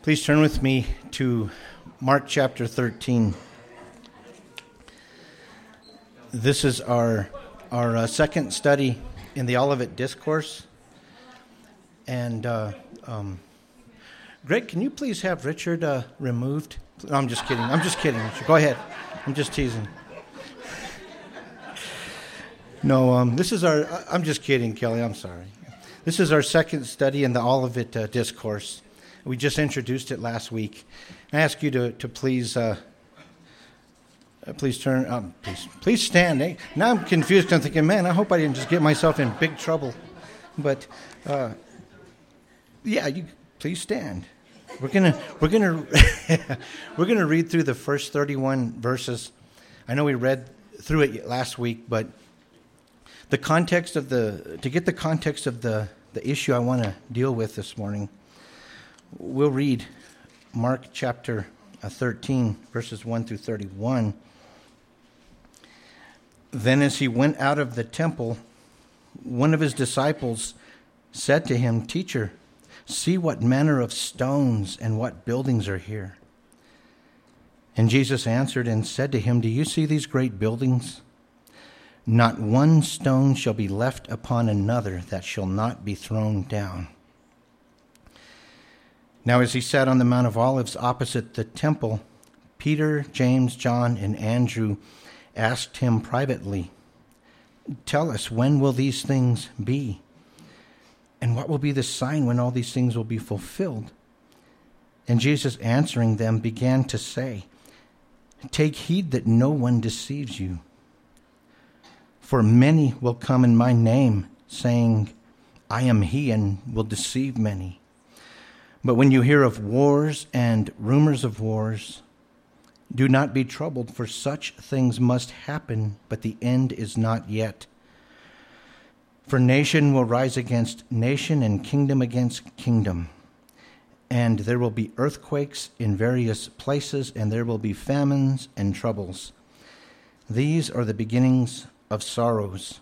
Please turn with me to Mark chapter 13. This is our second study in the Olivet Discourse. And Greg, can you please have Richard removed? No, I'm just kidding. Richard. Go ahead. I'm just teasing. No, this is our... I'm just kidding, Kelly. I'm sorry. This is our second study in the Olivet Discourse. We just introduced it last week. I ask you to please turn. Please stand. Eh? Now I'm confused. I'm thinking, man, I hope I didn't just get myself in big trouble. But you please stand. We're gonna we're gonna read through the first 31 verses. I know we read through it last week, but to get the context of the issue I want to deal with this morning. We'll read Mark chapter 13, verses 1 through 31. Then as he went out of the temple, one of his disciples said to him, "Teacher, see what manner of stones and what buildings are here." And Jesus answered and said to him, "Do you see these great buildings? Not one stone shall be left upon another that shall not be thrown down." Now as he sat on the Mount of Olives opposite the temple, Peter, James, John, and Andrew asked him privately, "Tell us, when will these things be? And what will be the sign when all these things will be fulfilled?" And Jesus answering them began to say, "Take heed that no one deceives you. For many will come in my name, saying, 'I am he,' and will deceive many. But when you hear of wars and rumors of wars, do not be troubled, for such things must happen, but the end is not yet. For nation will rise against nation and kingdom against kingdom. And there will be earthquakes in various places, and there will be famines and troubles. These are the beginnings of sorrows.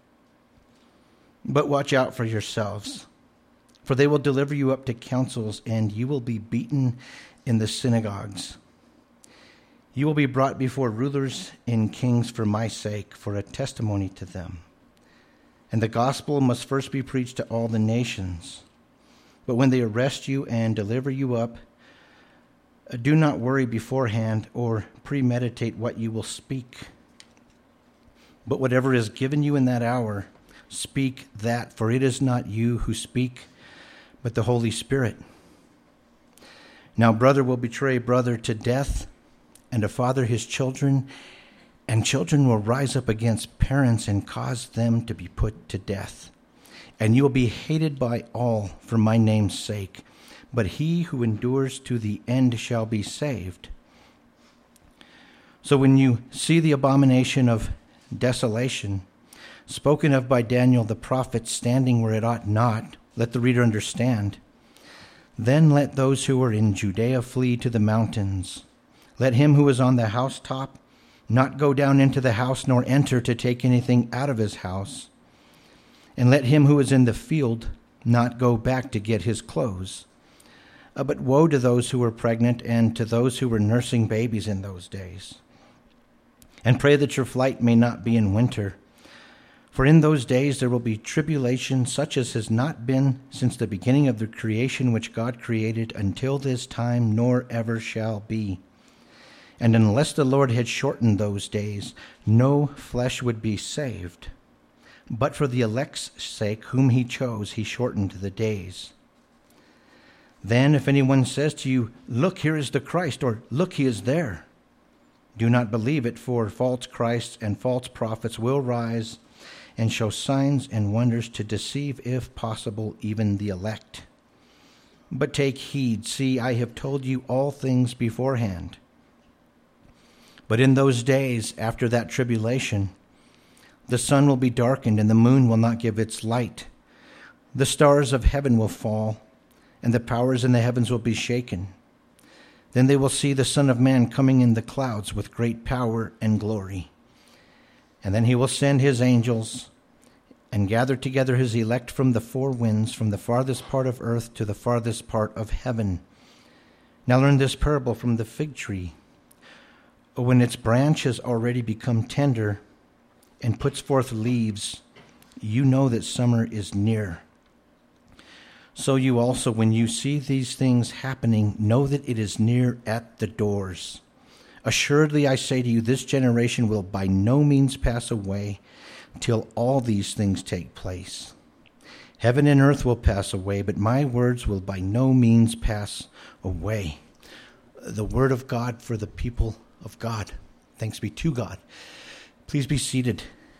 But watch out for yourselves. For they will deliver you up to councils, and you will be beaten in the synagogues. You will be brought before rulers and kings for my sake, for a testimony to them. And the gospel must first be preached to all the nations. But when they arrest you and deliver you up, do not worry beforehand or premeditate what you will speak. But whatever is given you in that hour, speak that, for it is not you who speak, but the Holy Spirit. Now brother will betray brother to death, and a father his children, and children will rise up against parents and cause them to be put to death. And you will be hated by all for my name's sake, but he who endures to the end shall be saved. So when you see the abomination of desolation, spoken of by Daniel the prophet, standing where it ought not, let the reader understand. Then let those who are in Judea flee to the mountains. Let him who is on the housetop not go down into the house, nor enter to take anything out of his house. And let him who is in the field not go back to get his clothes. But woe to those who were pregnant and to those who were nursing babies in those days. And pray that your flight may not be in winter. For in those days there will be tribulation such as has not been since the beginning of the creation which God created until this time, nor ever shall be. And unless the Lord had shortened those days, no flesh would be saved. But for the elect's sake, whom he chose, he shortened the days. Then if anyone says to you, 'Look, here is the Christ,' or 'Look, he is there,' do not believe it, for false Christs and false prophets will rise and show signs and wonders to deceive, if possible, even the elect. But take heed, see, I have told you all things beforehand. But in those days, after that tribulation, the sun will be darkened, and the moon will not give its light. The stars of heaven will fall, and the powers in the heavens will be shaken. Then they will see the Son of Man coming in the clouds with great power and glory. And then he will send his angels and gather together his elect from the four winds, from the farthest part of earth to the farthest part of heaven. Now learn this parable from the fig tree. When its branch has already become tender and puts forth leaves, you know that summer is near. So you also, when you see these things happening, know that it is near at the doors. Assuredly, I say to you, this generation will by no means pass away till all these things take place. Heaven and earth will pass away, but my words will by no means pass away. The word of God for the people of God. Thanks be to God. Please be seated.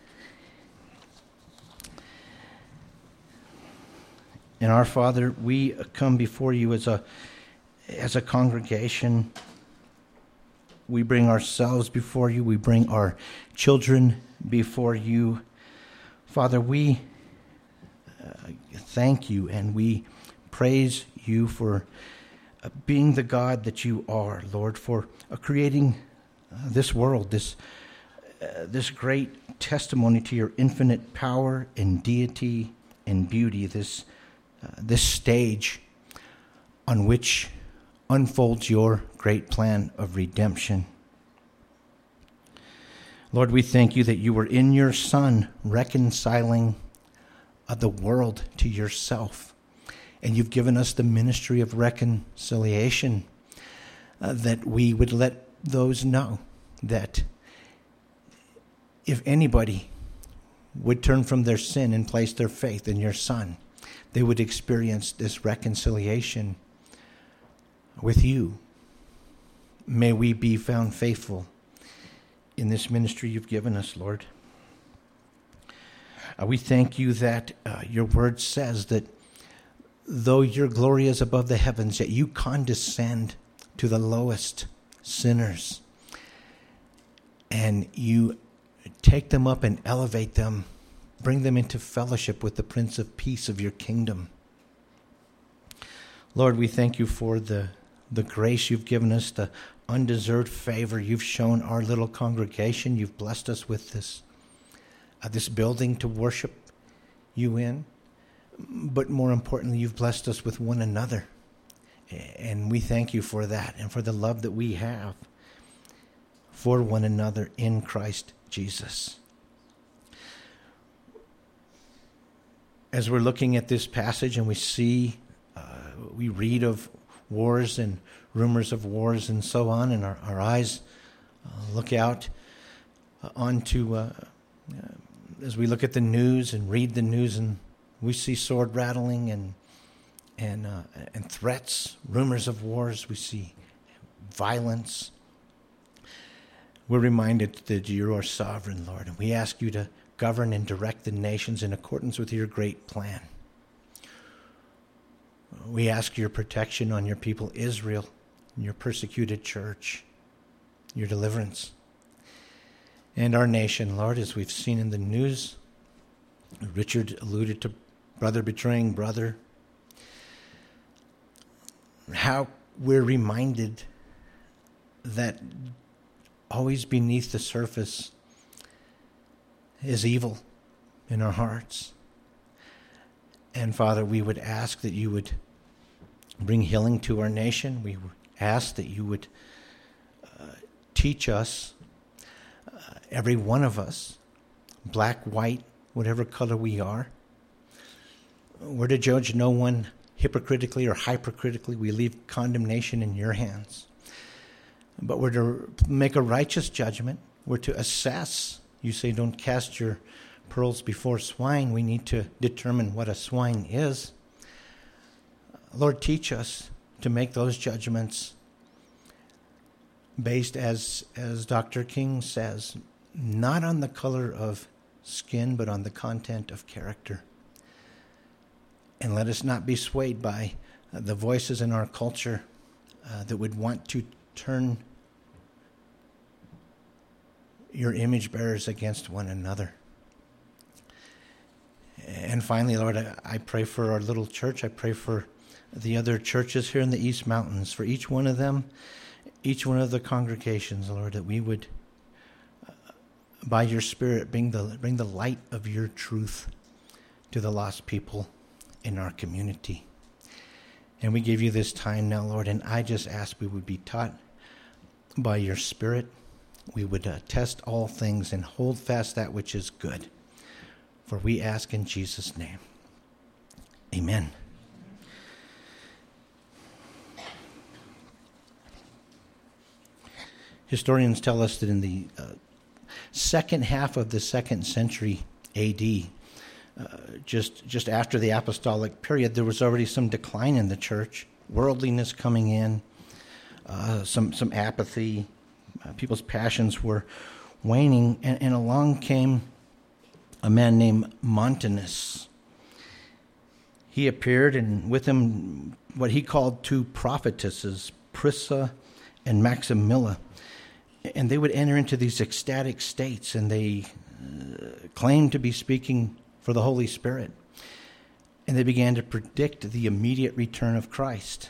And our Father, we come before you as a congregation. We bring ourselves before you. We bring our children before you. Father, we thank you and we praise you for being the God that you are, Lord, for creating this world, this great testimony to your infinite power and deity and beauty, this stage on which unfolds your great plan of redemption. Lord, we thank you that you were in your Son reconciling the world to yourself. And you've given us the ministry of reconciliation, that we would let those know that if anybody would turn from their sin and place their faith in your Son, they would experience this reconciliation with you. May we be found faithful in this ministry you've given us, Lord. We thank you that your word says that though your glory is above the heavens, yet you condescend to the lowest sinners. And you take them up and elevate them, bring them into fellowship with the Prince of Peace of your kingdom. Lord, we thank you for the grace you've given us, the undeserved favor you've shown our little congregation. You've blessed us with this building to worship you in. But more importantly, you've blessed us with one another. And we thank you for that and for the love that we have for one another in Christ Jesus. As we're looking at this passage and we read of wars and rumors of wars and so on, and our eyes look out onto, as we look at the news and read the news, and we see sword rattling and threats, rumors of wars. We see violence. We're reminded that you are sovereign, Lord, and we ask you to govern and direct the nations in accordance with your great plan. We ask your protection on your people Israel, your persecuted church, your deliverance, and our nation, Lord, as we've seen in the news. Richard alluded to brother betraying brother. How we're reminded that always beneath the surface is evil in our hearts. And Father, we would ask that you would bring healing to our nation. We would ask that you would teach us, every one of us, black, white, whatever color we are. We're to judge no one hypocritically or hypercritically. We leave condemnation in your hands. But we're to make a righteous judgment. We're to assess. You say don't cast your pearls before swine. We need to determine what a swine is. Lord, teach us to make those judgments based, as Dr. King says, not on the color of skin, but on the content of character. And let us not be swayed by the voices in our culture that would want to turn your image bearers against one another. And finally, Lord, I pray for our little church. I pray for the other churches here in the East Mountains, for each one of them, each one of the congregations, Lord, that we would, by your Spirit, bring the light of your truth to the lost people in our community. And we give you this time now, Lord, and I just ask we would be taught by your Spirit. We would test all things and hold fast that which is good. For we ask in Jesus' name. Amen. Historians tell us that in the second half of the 2nd century A.D., just after the apostolic period, there was already some decline in the church, worldliness coming in, some apathy, people's passions were waning, and along came a man named Montanus. He appeared, and with him what he called 2 prophetesses, Prisca and Maximilla. And they would enter into these ecstatic states, and they claimed to be speaking for the Holy Spirit. And they began to predict the immediate return of Christ,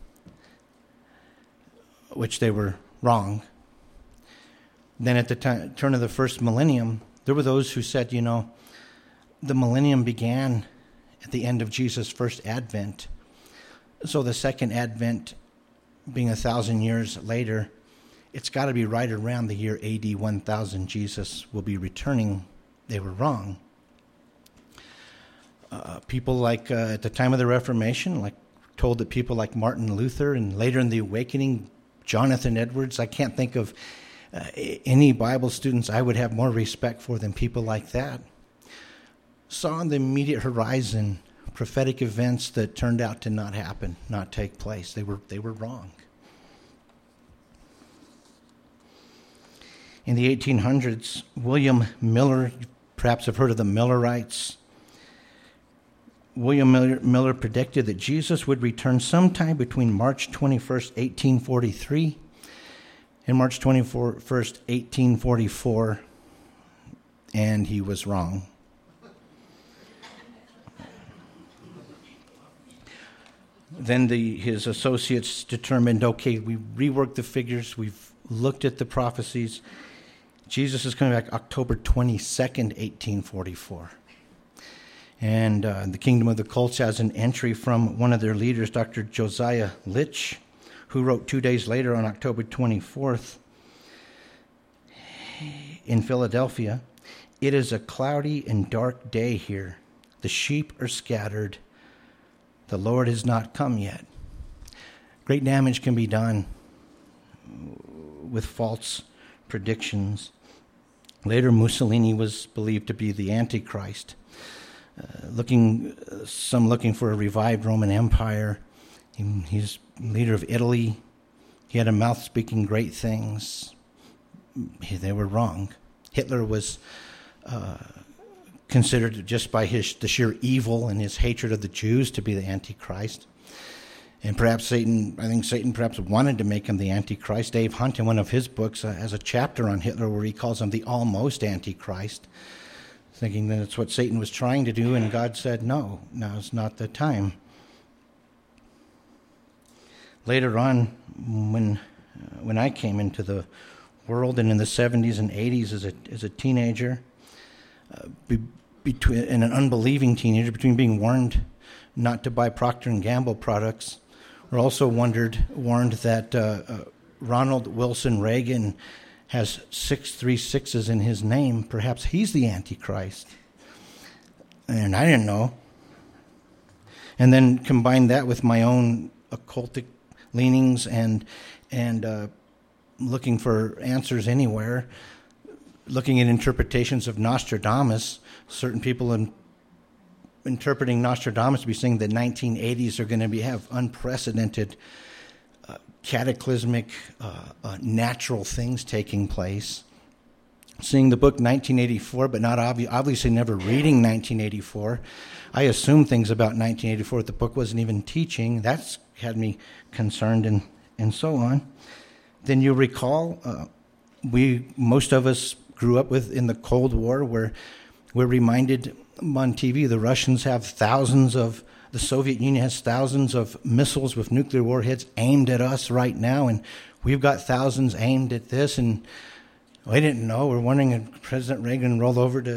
which they were wrong. Then at the turn of the first millennium, there were those who said, the millennium began at the end of Jesus' first advent. So the second advent, being 1,000 years later, it's got to be right around the year AD 1000 Jesus will be returning. They were wrong. People like at the time of the Reformation, told that people like Martin Luther, and later in the Awakening, Jonathan Edwards. I can't think of any Bible students I would have more respect for than people like that. Saw on the immediate horizon prophetic events that turned out to not happen, not take place. They were wrong. In the 1800s, William Miller, perhaps have heard of the Millerites. William Miller predicted that Jesus would return sometime between March 21st, 1843 and March 21st, 1844, and he was wrong. Then his associates determined, okay, we reworked the figures, we've looked at the prophecies. Jesus is coming back October 22nd, 1844. And the Kingdom of the Cults has an entry from one of their leaders, Dr. Josiah Litch, who wrote 2 days later on October 24th in Philadelphia, "It is a cloudy and dark day here. The sheep are scattered. The Lord has not come yet." Great damage can be done with false predictions. Later, Mussolini was believed to be the Antichrist. Some looking for a revived Roman Empire. He's leader of Italy. He had a mouth speaking great things. They were wrong. Hitler was considered, just by the sheer evil and his hatred of the Jews, to be the Antichrist. And perhaps Satan perhaps wanted to make him the Antichrist. Dave Hunt, in one of his books, has a chapter on Hitler where he calls him the almost Antichrist, thinking that it's what Satan was trying to do, and God said, no, now's not the time. Later on, when I came into the world, and in the 70s and 80s as a teenager, and an unbelieving teenager, between being warned not to buy Procter & Gamble products, or also warned that Ronald Wilson Reagan has 636s in his name. Perhaps he's the Antichrist. And I didn't know. And then combine that with my own occultic leanings and looking for answers anywhere, looking at interpretations of Nostradamus. Certain people interpreting Nostradamus to be saying the 1980s are going to have unprecedented cataclysmic natural things taking place. Seeing the book 1984, but not obviously never reading 1984. I assumed things about 1984 that the book wasn't even teaching. That's had me concerned and so on. Then you recall, most of us grew up in the Cold War, where we're reminded on TV the Russians have the Soviet Union has thousands of missiles with nuclear warheads aimed at us right now, and we've got thousands aimed at this, and we didn't know. We're wondering if President Reagan rolled over to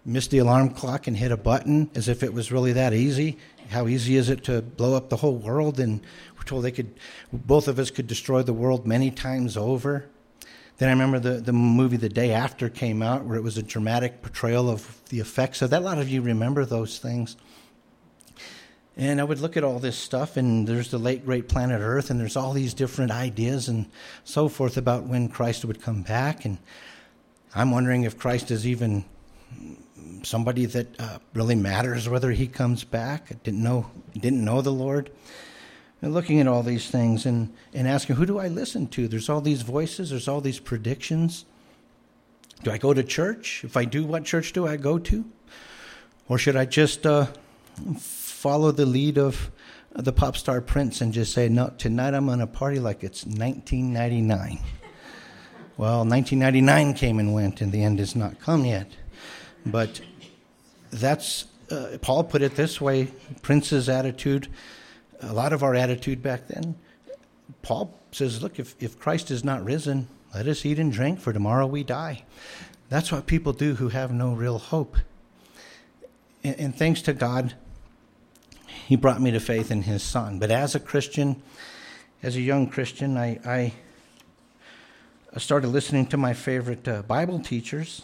miss the alarm clock and hit a button as if it was really that easy. How easy is it to blow up the whole world? And we're told both of us could destroy the world many times over. Then I remember the movie The Day After came out, where it was a dramatic portrayal of the effects of that. A lot of you remember those things. And I would look at all this stuff, and there's the late great planet Earth, and there's all these different ideas and so forth about when Christ would come back. And I'm wondering if Christ is even somebody that really matters whether he comes back. I didn't know the Lord. And looking at all these things and asking, who do I listen to? There's all these voices. There's all these predictions. Do I go to church? If I do, what church do I go to? Or should I just follow the lead of the pop star Prince and just say, no, tonight I'm going to party like it's 1999. Well, 1999 came and went, and the end has not come yet. But that's, Paul put it this way, Prince's attitude, a lot of our attitude back then. Paul says, look, if Christ is not risen, let us eat and drink, for tomorrow we die. That's what people do who have no real hope. And thanks to God, he brought me to faith in his Son. But as a Christian, as a young Christian, I started listening to my favorite Bible teachers.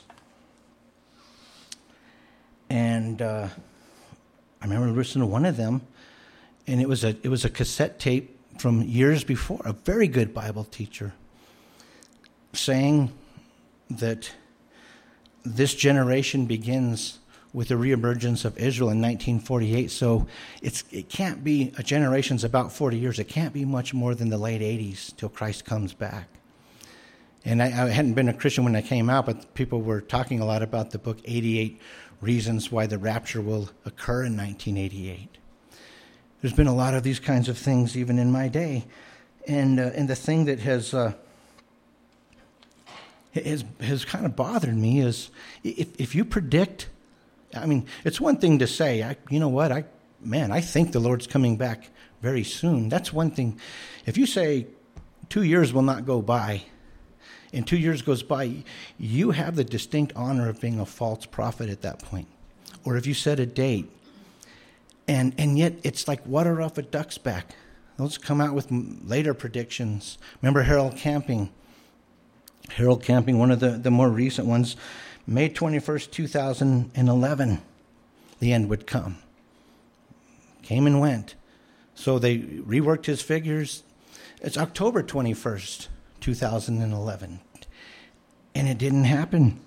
And I remember listening to one of them, and it was a cassette tape from years before, a very good Bible teacher, saying that this generation begins with the reemergence of Israel in 1948. So it can't be, a generation's about 40 years. It can't be much more than the late 80s till Christ comes back. And I hadn't been a Christian when I came out, but people were talking a lot about the book 88 Reasons Why the Rapture Will Occur in 1988. There's been a lot of these kinds of things even in my day. And the thing that has kind of bothered me is if you predict, I mean, it's one thing to say, I think the Lord's coming back very soon. That's one thing. If you say 2 years will not go by, and 2 years goes by, you have the distinct honor of being a false prophet at that point. Or if you set a date, and yet it's like water off a duck's back. Those come out with later predictions. Remember Harold Camping? Harold Camping, one of the more recent ones, May 21st, 2011, the end would come. Came and went. So they reworked his figures. It's October 21st, 2011. And it didn't happen.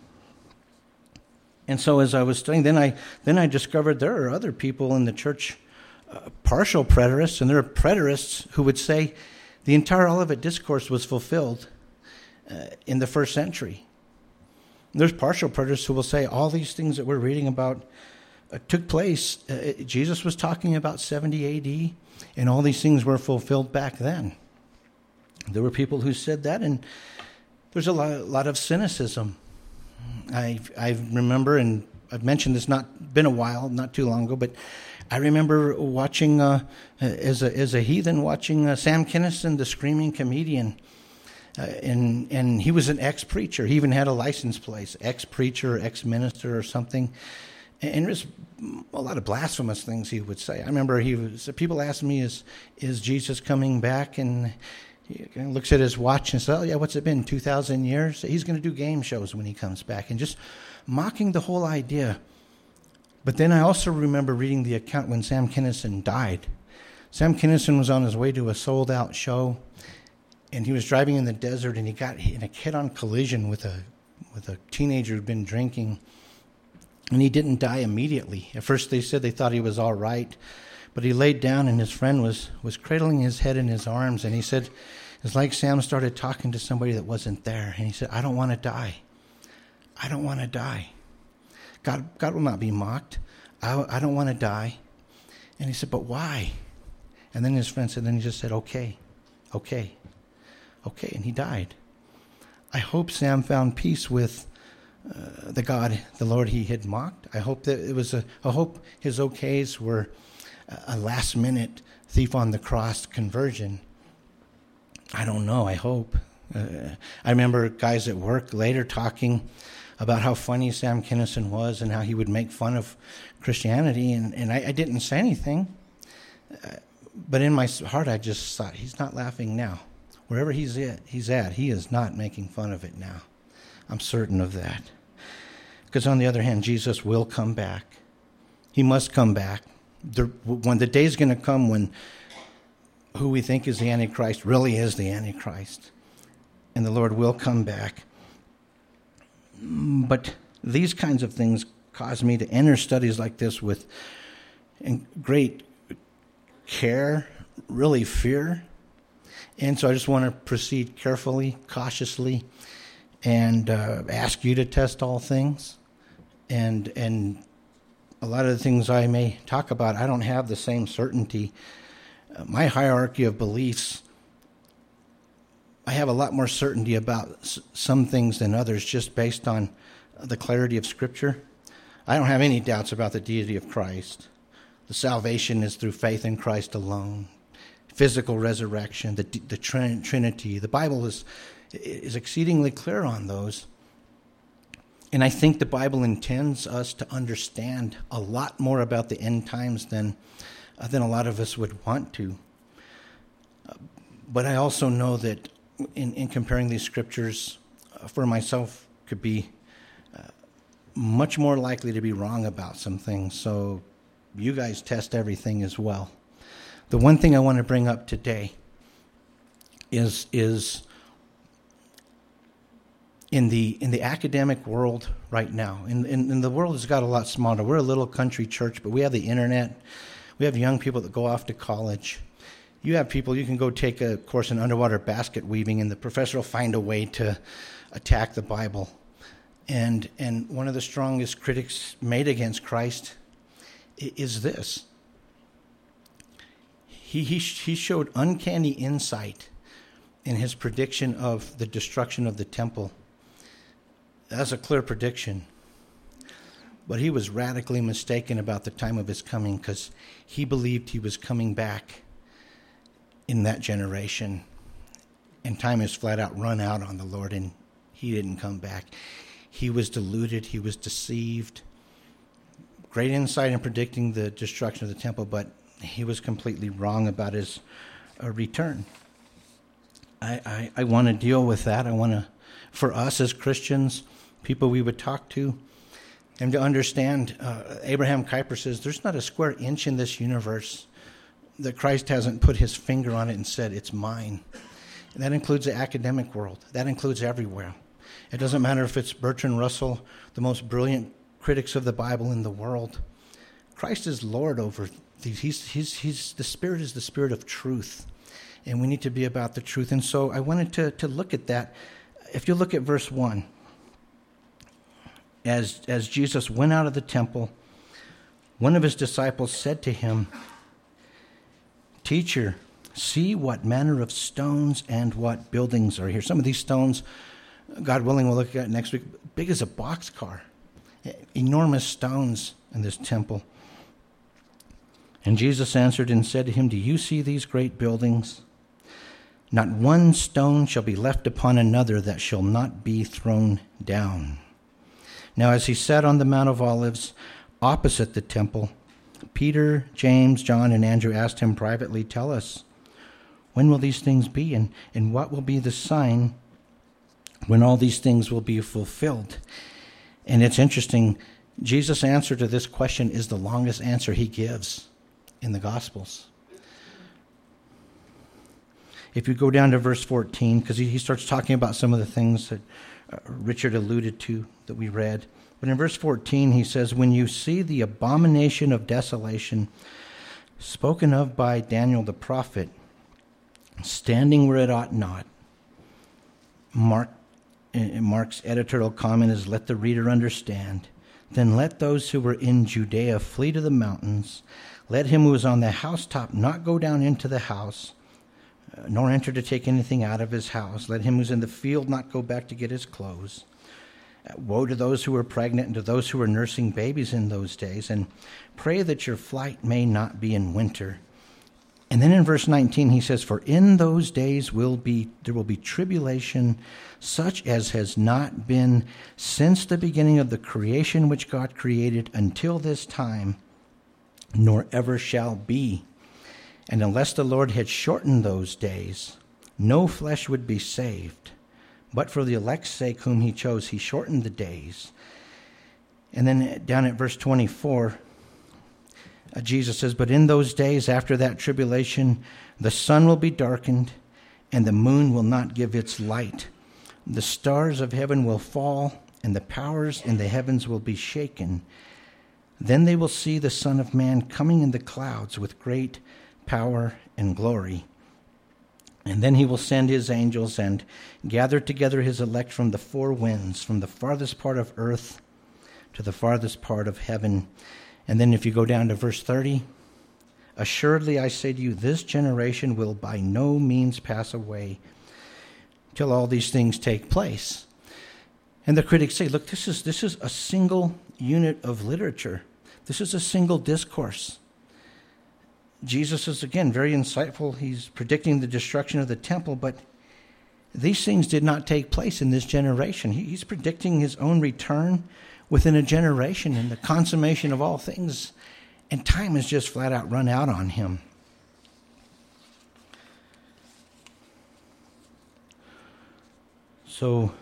And so as I was studying, then I discovered there are other people in the church, partial preterists, and there are preterists who would say the entire Olivet Discourse was fulfilled in the first century. There's partial preterists who will say all these things that we're reading about took place. Jesus was talking about 70 A.D., and all these things were fulfilled back then. There were people who said that, and there's a lot of cynicism. I remember, and I've mentioned this, not been a while, not too long ago, but I remember watching, as a heathen, watching Sam Kinison, the screaming comedian, and he was an ex-preacher. He even had a license plate, ex-preacher, ex-minister or something. And there's a lot of blasphemous things he would say. I remember people asked me, is Jesus coming back? And he looks at his watch and says, oh, yeah, what's it been, 2,000 years? He's going to do game shows when he comes back, and just mocking the whole idea. But then I also remember reading the account when Sam Kinison died. Sam Kinison was on his way to a sold-out show, and he was driving in the desert, and he got in a head-on collision with a teenager who'd been drinking, and he didn't die immediately. At first they said they thought he was all right, but he laid down, and his friend was cradling his head in his arms, and he said, it's like Sam started talking to somebody that wasn't there, and he said, I don't want to die. I don't want to die. God will not be mocked. I don't want to die. And he said, but why? And then his friend said, then he just said, okay, and he died. I hope Sam found peace with the Lord he had mocked. I hope that I hope his okays were a last-minute thief on the cross conversion. I don't know. I hope. I remember guys at work later talking about how funny Sam Kinison was and how he would make fun of Christianity, and I didn't say anything. But in my heart, I just thought, he's not laughing now. Wherever he's at, he is not making fun of it now. I'm certain of that. Because on the other hand, Jesus will come back. He must come back. When the day's going to come when who we think is the Antichrist really is the Antichrist. And the Lord will come back. But these kinds of things cause me to enter studies like this with great care, really fear. And so I just want to proceed carefully, cautiously, and ask you to test all things. And a lot of the things I may talk about, I don't have the same certainty. My hierarchy of beliefs, I have a lot more certainty about some things than others just based on the clarity of Scripture. I don't have any doubts about the deity of Christ. The salvation is through faith in Christ alone. Physical resurrection, the Trinity. The Bible is exceedingly clear on those. And I think the Bible intends us to understand a lot more about the end times than a lot of us would want to. But I also know that in comparing these scriptures, for myself, could be much more likely to be wrong about some things. So you guys test everything as well. The one thing I want to bring up today is in the academic world right now. And the world has got a lot smaller. We're a little country church, but we have the internet. We have young people that go off to college. You have people, you can go take a course in underwater basket weaving, and the professor will find a way to attack the Bible. And one of the strongest critics made against Christ is this. He showed uncanny insight in his prediction of the destruction of the temple. That's a clear prediction. But he was radically mistaken about the time of his coming, because he believed he was coming back in that generation. And time has flat out run out on the Lord, and he didn't come back. He was deluded. He was deceived. Great insight in predicting the destruction of the temple, but he was completely wrong about his return. I want to deal with that. I want to, for us as Christians, people we would talk to, and to understand, Abraham Kuyper says, there's not a square inch in this universe that Christ hasn't put his finger on it and said, it's mine. And that includes the academic world. That includes everywhere. It doesn't matter if it's Bertrand Russell, the most brilliant critics of the Bible in the world. Christ is Lord over these. He's the Spirit is the Spirit of truth. And we need to be about the truth. And so I wanted to look at that. If you look at verse 1, as Jesus went out of the temple, one of his disciples said to him, "Teacher, see what manner of stones and what buildings are here." Some of these stones, God willing, we'll look at next week, big as a boxcar. Enormous stones in this temple. And Jesus answered and said to him, "Do you see these great buildings? Not one stone shall be left upon another that shall not be thrown down." Now as he sat on the Mount of Olives opposite the temple, Peter, James, John, and Andrew asked him privately, "Tell us, when will these things be, and what will be the sign when all these things will be fulfilled?" And it's interesting, Jesus' answer to this question is the longest answer he gives in the Gospels. If you go down to verse 14, because he starts talking about some of the things that Richard alluded to that we read. But in verse 14, he says, "When you see the abomination of desolation spoken of by Daniel the prophet, standing where it ought not," Mark's editorial comment is, "Let the reader understand. Then let those who were in Judea flee to the mountains. Let him who is on the housetop not go down into the house, nor enter to take anything out of his house. Let him who's in the field not go back to get his clothes. Woe to those who were pregnant and to those who were nursing babies in those days. And pray that your flight may not be in winter, And then in verse 19 he says, for in those days there will be tribulation such as has not been since the beginning of the creation which God created until this time, nor ever shall be. And unless the Lord had shortened those days, no flesh would be saved. But for the elect's sake whom he chose, he shortened the days. And then down at verse 24, Jesus says, but in those days after that tribulation, the sun will be darkened, and the moon will not give its light. The stars of heaven will fall, and the powers in the heavens will be shaken. Then they will see the Son of Man coming in the clouds with great power and glory. And then he will send his angels and gather together his elect from the four winds, from the farthest part of earth to the farthest part of heaven. And then if you go down to verse 30, assuredly I say to you, this generation will by no means pass away till all these things take place. And the critics say, look, this is a single unit of literature. This is a single discourse. Jesus is, again, very insightful. He's predicting the destruction of the temple, but these things did not take place in this generation. He's predicting his own return within a generation and the consummation of all things. And time has just flat out run out on him. So,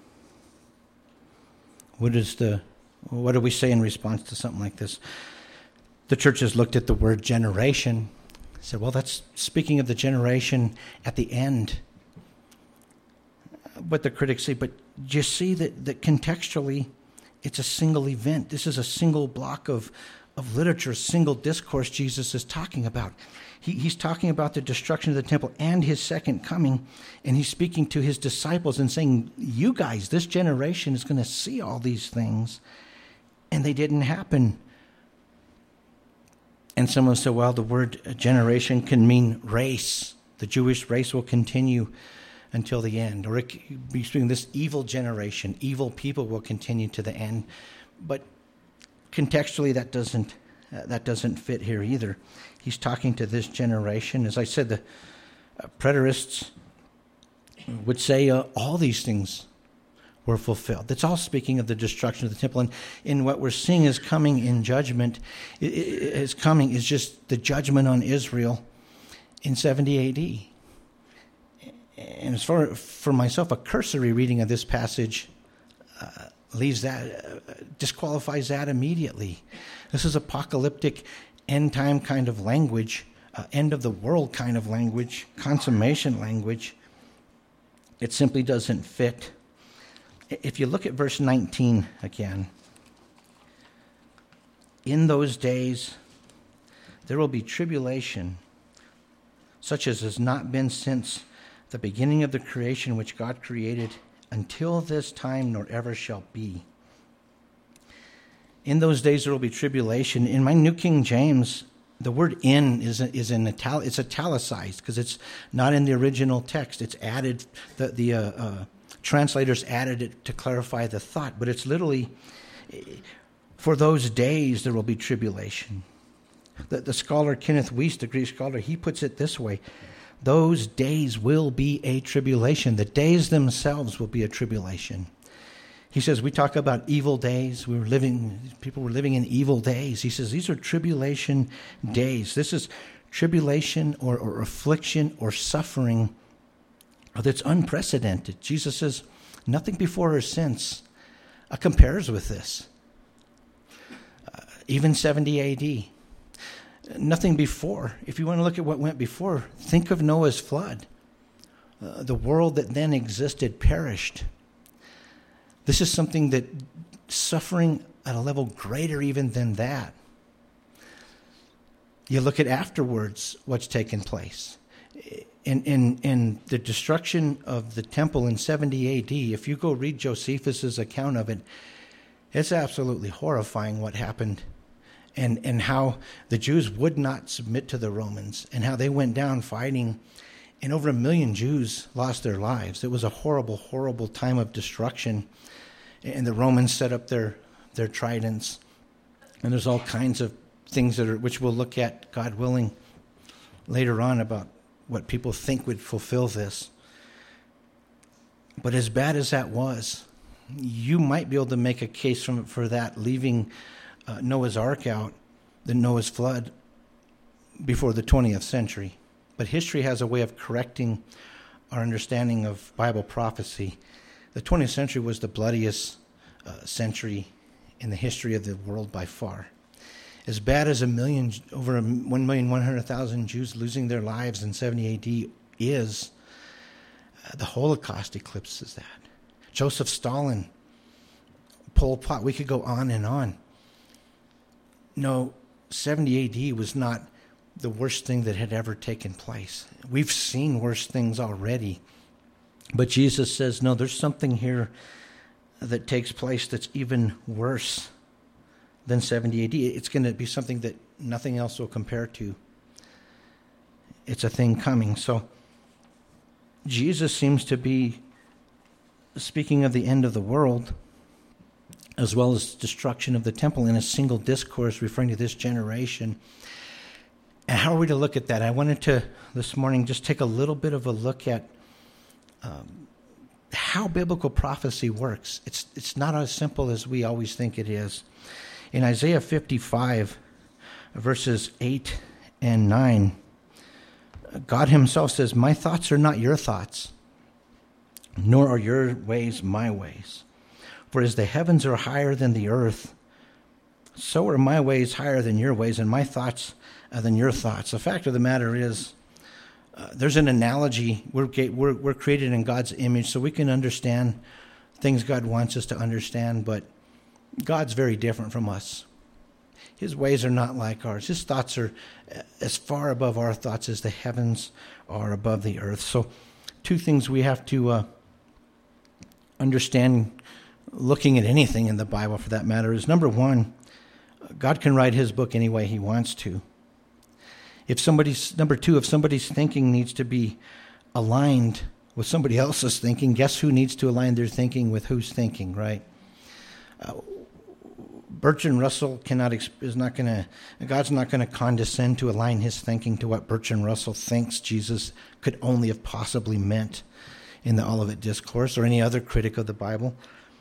what do we say in response to something like this? The church has looked at the word generation, said, well, that's speaking of the generation at the end. But the critics say, but do you see that contextually it's a single event? This is a single block of literature, single discourse Jesus is talking about. He's talking about the destruction of the temple and his second coming, and he's speaking to his disciples and saying, you guys, this generation is going to see all these things, and they didn't happen. And someone said, well, the word generation can mean race. The Jewish race will continue until the end. Or it could be speaking this evil generation. Evil people will continue to the end. But contextually, that doesn't fit here either. He's talking to this generation. As I said, the preterists would say all these things were fulfilled. That's all speaking of the destruction of the temple. And in what we're seeing is coming in judgment, is just the judgment on Israel in 70 A.D. And as far for myself, a cursory reading of this passage leaves that, disqualifies that immediately. This is apocalyptic, end-time kind of language, end-of-the-world kind of language, consummation language. It simply doesn't fit. If you look at verse 19 again, in those days there will be tribulation, such as has not been since the beginning of the creation which God created until this time, nor ever shall be. In those days there will be tribulation. In my New King James, the word "in" is it's italicized because it's not in the original text. It's added. The translators added it to clarify the thought, but it's literally, for those days there will be tribulation. The scholar Kenneth Wuest, the Greek scholar, he puts it this way: those days will be a tribulation. The days themselves will be a tribulation. He says, we talk about evil days. People were living in evil days. He says, these are tribulation days. This is tribulation or affliction or suffering that's unprecedented. Jesus says, nothing before or since compares with this. Even 70 A.D., nothing before. If you want to look at what went before, think of Noah's flood. The world that then existed perished. This is something that suffering at a level greater even than that. You look at afterwards what's taken place. In the destruction of the temple in 70 A.D., if you go read Josephus' account of it, it's absolutely horrifying what happened. And how the Jews would not submit to the Romans, and how they went down fighting, and over 1 million Jews lost their lives. It was a horrible, horrible time of destruction. And the Romans set up their tridents. And there's all kinds of things which we'll look at, God willing, later on about what people think would fulfill this. But as bad as that was, you might be able to make a case for that, leaving Noah's Ark out, the Noah's flood, before the 20th century. But history has a way of correcting our understanding of Bible prophecy. The 20th century was the bloodiest century in the history of the world by far. As bad as over 1,100,000 Jews losing their lives in 70 AD is, the Holocaust eclipses that. Joseph Stalin, Pol Pot, we could go on and on. No, 70 AD was not the worst thing that had ever taken place. We've seen worse things already. But Jesus says, no, there's something here that takes place that's even worse than 70 AD. It's going to be something that nothing else will compare to. It's a thing coming. So Jesus seems to be speaking of the end of the world as well as destruction of the temple in a single discourse referring to this generation. And how are we to look at that? I wanted to, this morning, just take a little bit of a look at how biblical prophecy works. It's not as simple as we always think it is. In Isaiah 55, verses 8 and 9, God himself says, "My thoughts are not your thoughts, nor are your ways my ways. For as the heavens are higher than the earth, so are my ways higher than your ways, and my thoughts than your thoughts." The fact of the matter is, there's an analogy. We're created in God's image, so we can understand things God wants us to understand, but God's very different from us. His ways are not like ours. His thoughts are as far above our thoughts as the heavens are above the earth. So two things we have to understand looking at anything in the Bible for that matter is, number one, God can write his book any way he wants to. Number two, if somebody's thinking needs to be aligned with somebody else's thinking, guess who needs to align their thinking with whose thinking, right? Bertrand Russell God's not going to condescend to align his thinking to what Bertrand Russell thinks Jesus could only have possibly meant in the Olivet Discourse or any other critic of the Bible.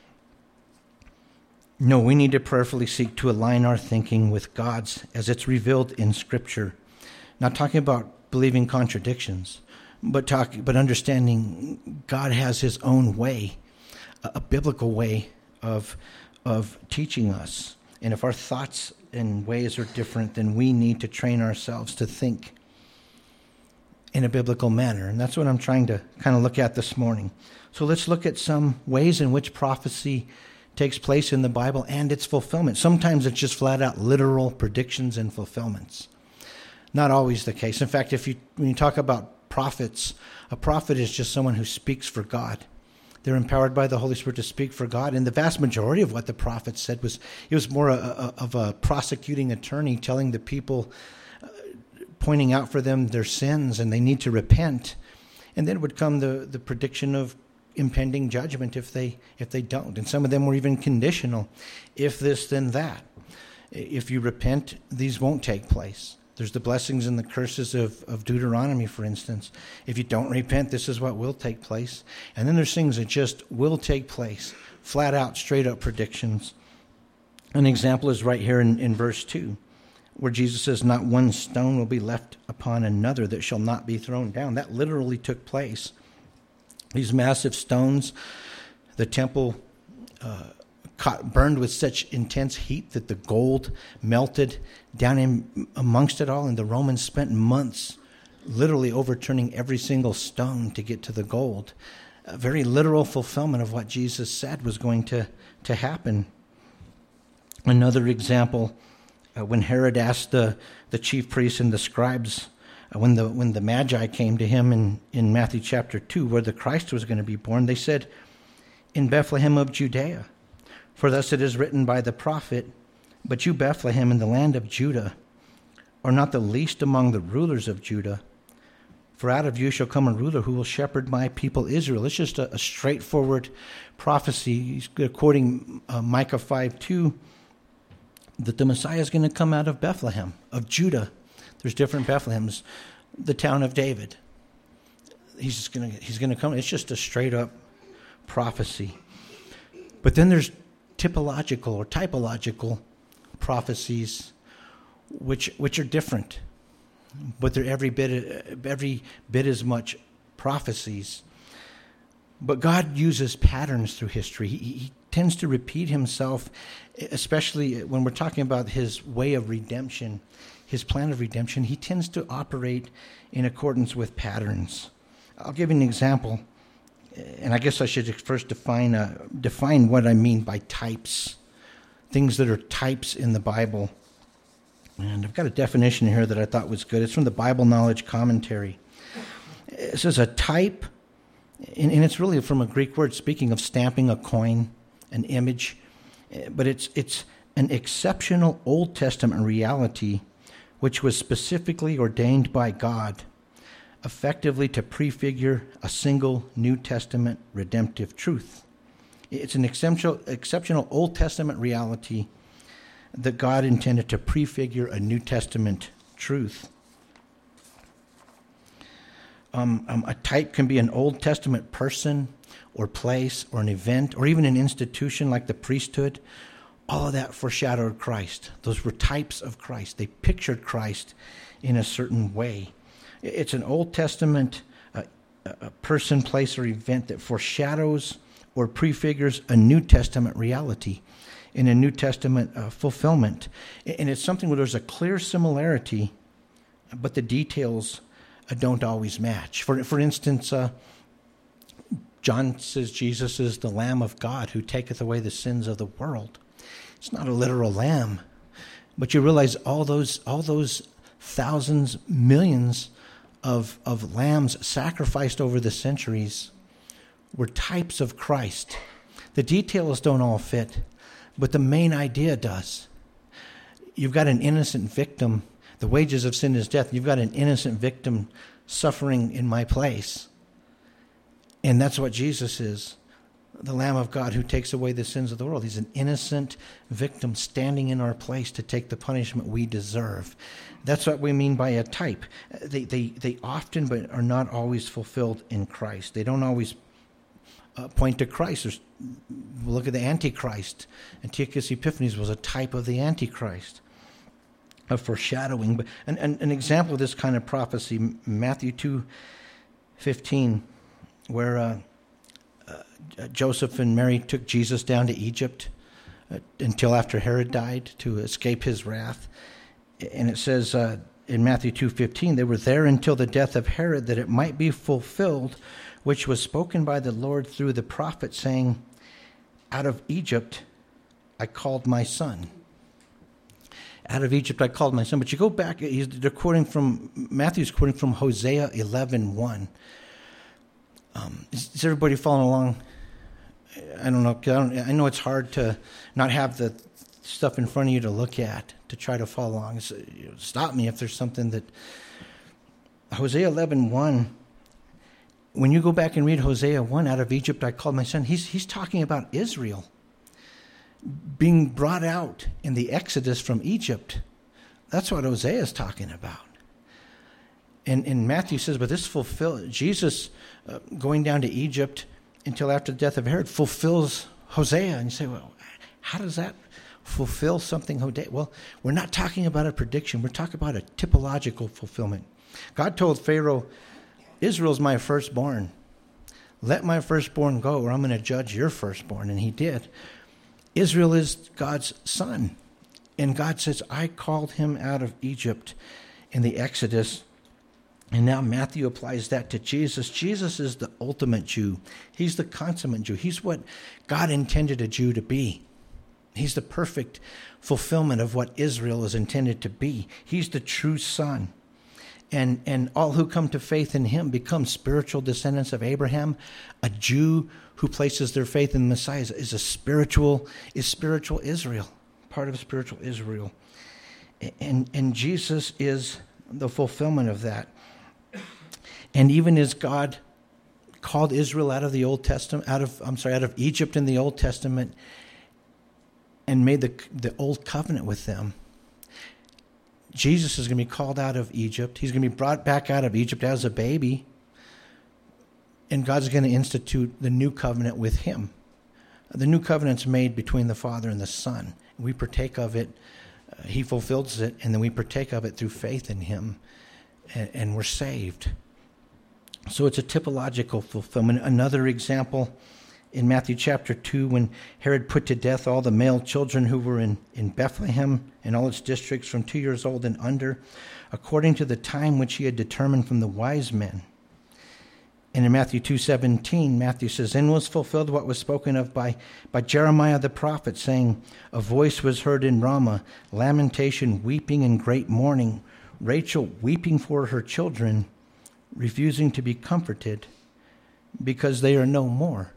No, we need to prayerfully seek to align our thinking with God's as it's revealed in Scripture. Not talking about believing contradictions, but understanding God has his own way, a biblical way of teaching us. And if our thoughts and ways are different, then we need to train ourselves to think in a biblical manner. And that's what I'm trying to kind of look at this morning. So let's look at some ways in which prophecy takes place in the Bible and its fulfillment. Sometimes it's just flat out literal predictions and fulfillments. Not always the case. In fact, when you talk about prophets, a prophet is just someone who speaks for God. They're empowered by the Holy Spirit to speak for God. And the vast majority of what the prophet said was more of a prosecuting attorney telling the people, pointing out for them their sins and they need to repent. And then would come the prediction of impending judgment if they don't. And some of them were even conditional. If this, then that. If you repent, these won't take place. There's the blessings and the curses of Deuteronomy, for instance. If you don't repent, this is what will take place. And then there's things that just will take place. Flat out, straight up predictions. An example is right here in verse 2, where Jesus says, "Not one stone will be left upon another that shall not be thrown down." That literally took place. These massive stones, the temple burned with such intense heat that the gold melted down in amongst it all, and the Romans spent months literally overturning every single stone to get to the gold. A very literal fulfillment of what Jesus said was going to happen. Another example, when Herod asked the chief priests and the scribes, when the Magi came to him in Matthew chapter 2, where the Christ was going to be born, they said, "In Bethlehem of Judea. For thus it is written by the prophet, but you, Bethlehem, in the land of Judah, are not the least among the rulers of Judah. For out of you shall come a ruler who will shepherd my people Israel." It's just a straightforward prophecy. He's quoting Micah 5:2, that the Messiah is going to come out of Bethlehem, of Judah. There's different Bethlehems. the town of David. He's going to come. It's just a straight up prophecy. But then there's typological or typological prophecies, which are different, but they're every bit as much prophecies. But God uses patterns through history. He tends to repeat himself, especially when we're talking about his way of redemption, his plan of redemption. He tends to operate in accordance with patterns. I'll give you an example, and I guess I should first define what I mean by types, things that are types in the Bible. And I've got a definition here that I thought was good. It's from the Bible Knowledge Commentary. It says a type, and it's really from a Greek word speaking of stamping a coin, an image, but it's an exceptional Old Testament reality which was specifically ordained by God, effectively to prefigure a single New Testament redemptive truth. It's an exceptional Old Testament reality that God intended to prefigure a New Testament truth. A type can be an Old Testament person or place or an event or even an institution like the priesthood. All of that foreshadowed Christ. Those were types of Christ. They pictured Christ in a certain way. It's an Old Testament a person, place, or event that foreshadows or prefigures a New Testament reality in a New Testament fulfillment. And it's something where there's a clear similarity, but the details don't always match. For instance, John says Jesus is the Lamb of God who taketh away the sins of the world. It's not a literal lamb, but you realize all those thousands, millions of lambs sacrificed over the centuries were types of Christ. The details don't all fit, but the main idea does. You've got an innocent victim. The wages of sin is death. You've got an innocent victim suffering in my place. And that's what Jesus is, the Lamb of God who takes away the sins of the world. He's an innocent victim standing in our place to take the punishment we deserve. That's what we mean by a type. They often, but are not always fulfilled in Christ. They don't always point to Christ. Look at the Antichrist. Antiochus Epiphanes was a type of the Antichrist, a foreshadowing. But an example of this kind of prophecy, Matthew 2:15, where Joseph and Mary took Jesus down to Egypt until after Herod died to escape his wrath. And it says in Matthew 2:15, they were there until the death of Herod, that it might be fulfilled, which was spoken by the Lord through the prophet, saying, out of Egypt I called my son. Out of Egypt I called my son. But you go back, Matthew's quoting from Hosea 11:1. Is everybody following along? I don't know. I know it's hard to not have the stuff in front of you to look at, to try to follow along. So, stop me if there's something that... Hosea 11:1, when you go back and read Hosea 1, out of Egypt I called my son, he's talking about Israel being brought out in the Exodus from Egypt. That's what Hosea is talking about. And Matthew says, but this fulfills, Jesus going down to Egypt until after the death of Herod fulfills Hosea. And you say, well, how does that fulfill something Hosea? Well, we're not talking about a prediction. We're talking about a typological fulfillment. God told Pharaoh, Israel's my firstborn. Let my firstborn go, or I'm going to judge your firstborn. And he did. Israel is God's son. And God says, I called him out of Egypt in the Exodus. And now Matthew applies that to Jesus. Jesus is the ultimate Jew. He's the consummate Jew. He's what God intended a Jew to be. He's the perfect fulfillment of what Israel is intended to be. He's the true son. And all who come to faith in him become spiritual descendants of Abraham. A Jew who places their faith in the Messiah is spiritual Israel, part of spiritual Israel. And Jesus is the fulfillment of that. And even as God called Israel out of the Old Testament, out of Egypt in the Old Testament, and made the old covenant with them, Jesus is going to be called out of Egypt. He's going to be brought back out of Egypt as a baby. And God's going to institute the new covenant with him. The new covenant's made between the Father and the Son. We partake of it. He fulfills it, and then we partake of it through faith in him, and we're saved. So it's a typological fulfillment. Another example in Matthew chapter 2, when Herod put to death all the male children who were in Bethlehem and all its districts from 2 years old and under, according to the time which he had determined from the wise men. And in Matthew 2:17, Matthew says, "And was fulfilled what was spoken of by Jeremiah the prophet, saying, A voice was heard in Ramah, lamentation, weeping, and great mourning, Rachel weeping for her children, refusing to be comforted, because they are no more."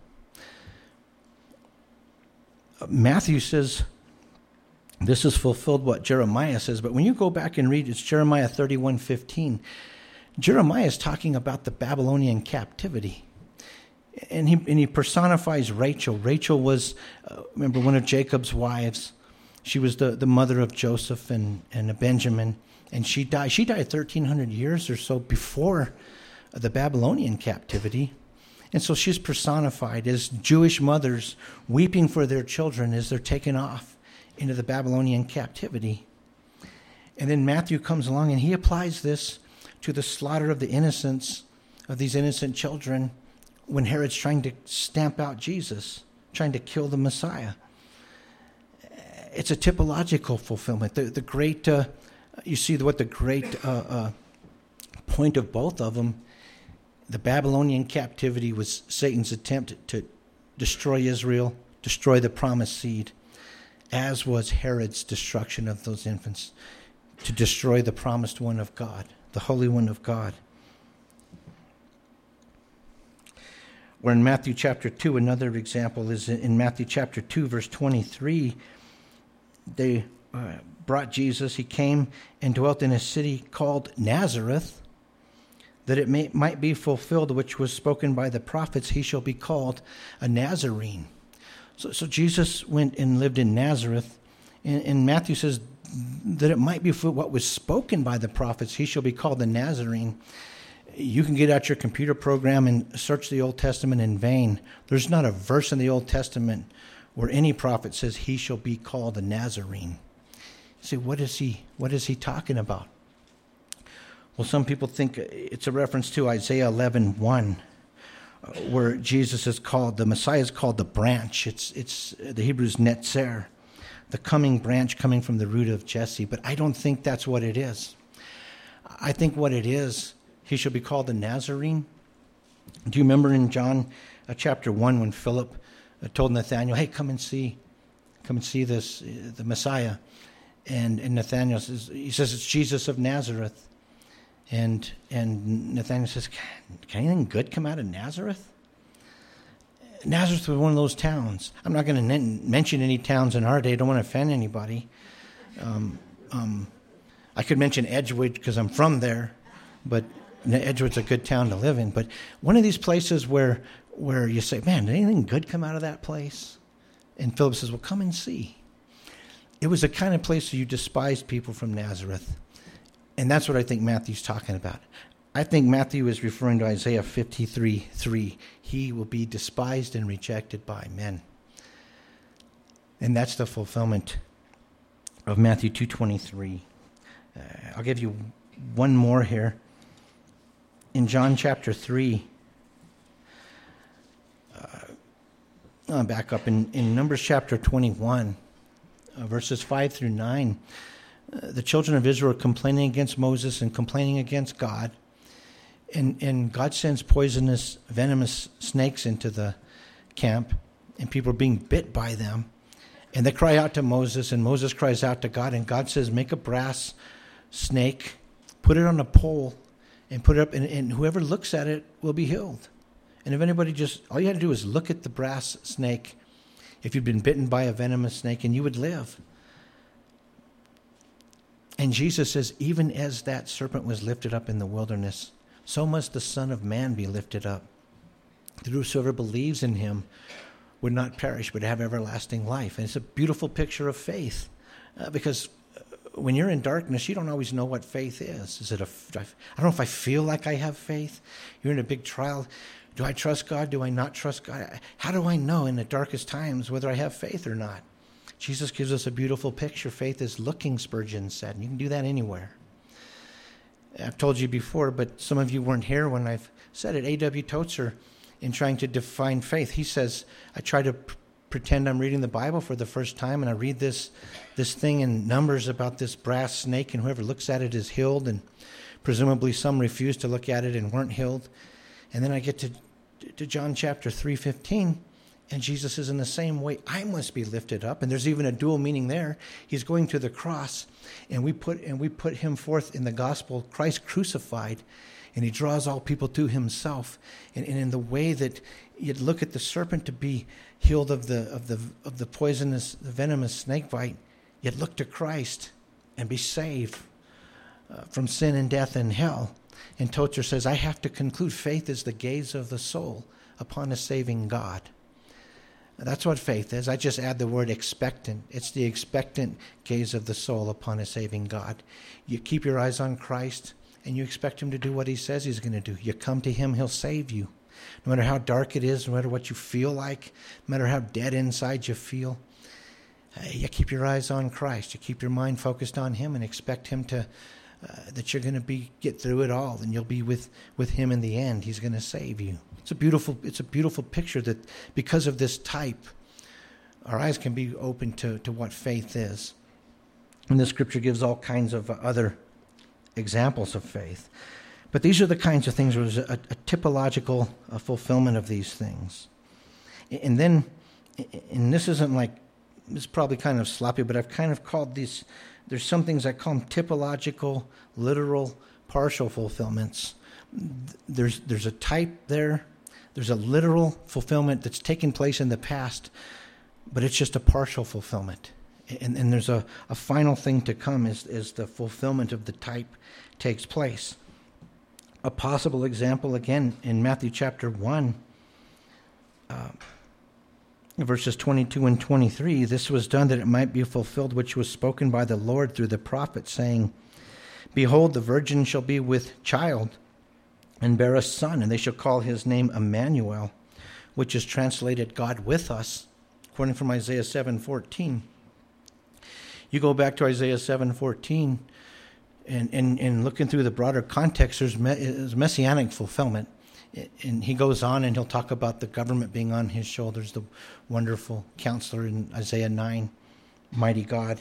Matthew says this is fulfilled what Jeremiah says, but when you go back and read, it's Jeremiah 31:15. Jeremiah is talking about the Babylonian captivity. And he personifies Rachel. Rachel was, remember, one of Jacob's wives. She was the mother of Joseph and Benjamin. And she died 1,300 years or so before the Babylonian captivity. And so she's personified as Jewish mothers weeping for their children as they're taken off into the Babylonian captivity. And then Matthew comes along and he applies this to the slaughter of the innocents, of these innocent children, when Herod's trying to stamp out Jesus, trying to kill the Messiah. It's a typological fulfillment. The great, you see what the great point of both of them, the Babylonian captivity was Satan's attempt to destroy Israel, destroy the promised seed, as was Herod's destruction of those infants, to destroy the promised one of God, the Holy One of God. Where in Matthew chapter 2, another example is in Matthew chapter 2, verse 23, they brought Jesus. He came and dwelt in a city called Nazareth, that it might be fulfilled, which was spoken by the prophets, he shall be called a Nazarene. So Jesus went and lived in Nazareth, and Matthew says that it might be what was spoken by the prophets, he shall be called the Nazarene. You can get out your computer program and search the Old Testament in vain. There's not a verse in the Old Testament where any prophet says he shall be called a Nazarene. You say, what is he talking about? Well, some people think it's a reference to Isaiah 11:1, where Jesus is called, the Messiah is called the branch. It's the Hebrew's netzer, the coming branch coming from the root of Jesse. But I don't think that's what it is. I think what it is, he shall be called the Nazarene. Do you remember in John chapter 1 when Philip told Nathanael, hey, come and see this, the Messiah. And Nathanael says, it's Jesus of Nazareth. And Nathanael says, can anything good come out of Nazareth? Nazareth was one of those towns. I'm not going to mention any towns in our day. I don't want to offend anybody. I could mention Edgewood because I'm from there, but Edgewood's a good town to live in. But one of these places where you say, man, did anything good come out of that place? And Philip says, well, come and see. It was the kind of place where you despised people from Nazareth. And that's what I think Matthew's talking about. I think Matthew is referring to Isaiah 53:3. He will be despised and rejected by men. And that's the fulfillment of Matthew 2:23. I'll give you one more here. In John chapter 3, I'll back up. In Numbers chapter 21, verses 5 through 9, the children of Israel are complaining against Moses and complaining against God. And God sends poisonous, venomous snakes into the camp, and people are being bit by them. And they cry out to Moses, and Moses cries out to God, and God says, make a brass snake, put it on a pole, and put it up, and whoever looks at it will be healed. And if anybody all you had to do is look at the brass snake, if you'd been bitten by a venomous snake, and you would live. And Jesus says, even as that serpent was lifted up in the wilderness, so must the Son of Man be lifted up, that whosoever believes in him would not perish but have everlasting life. And it's a beautiful picture of faith, because when you're in darkness, you don't always know what faith is. I don't know if I feel like I have faith. You're in a big trial. Do I trust God? Do I not trust God? How do I know in the darkest times whether I have faith or not? Jesus gives us a beautiful picture. Faith is looking, Spurgeon said. And you can do that anywhere. I've told you before, but some of you weren't here when I've said it. A.W. Tozer, in trying to define faith, he says, I try to pretend I'm reading the Bible for the first time, and I read this thing in Numbers about this brass snake, and whoever looks at it is healed, and presumably some refused to look at it and weren't healed. And then I get to John chapter 3:15, and Jesus is in the same way. I must be lifted up, and there's even a dual meaning there. He's going to the cross, and we put him forth in the gospel, Christ crucified, and he draws all people to himself. And in the way that you'd look at the serpent to be healed of the poisonous, the venomous snake bite, you'd look to Christ and be saved from sin and death and hell. And Tozer says, I have to conclude faith is the gaze of the soul upon a saving God. That's what faith is. I just add the word expectant. It's the expectant gaze of the soul upon a saving God. You keep your eyes on Christ, and you expect him to do what he says he's going to do. You come to him, he'll save you. No matter how dark it is, no matter what you feel like, no matter how dead inside you feel, you keep your eyes on Christ. You keep your mind focused on him and expect him to, that you're going to get through it all, and you'll be with him in the end. He's going to save you. It's a beautiful picture that because of this type, our eyes can be open to what faith is. And the scripture gives all kinds of other examples of faith. But these are the kinds of things where there's a typological fulfillment of these things. And then, and this isn't like, it's probably kind of sloppy, but I've kind of called these, there's some things I call them typological, literal, partial fulfillments. There's a type there. There's a literal fulfillment that's taken place in the past, but it's just a partial fulfillment. And there's a final thing to come as the fulfillment of the type takes place. A possible example, again, in Matthew chapter 1, verses 22 and 23, this was done that it might be fulfilled which was spoken by the Lord through the prophet, saying, Behold, the virgin shall be with child, and bear a son, and they shall call his name Emmanuel, which is translated God with us, according from Isaiah 7:14. You go back to Isaiah 7:14, and looking through the broader context, there's messianic fulfillment. And he goes on and he'll talk about the government being on his shoulders, the wonderful counselor in Isaiah 9, mighty God.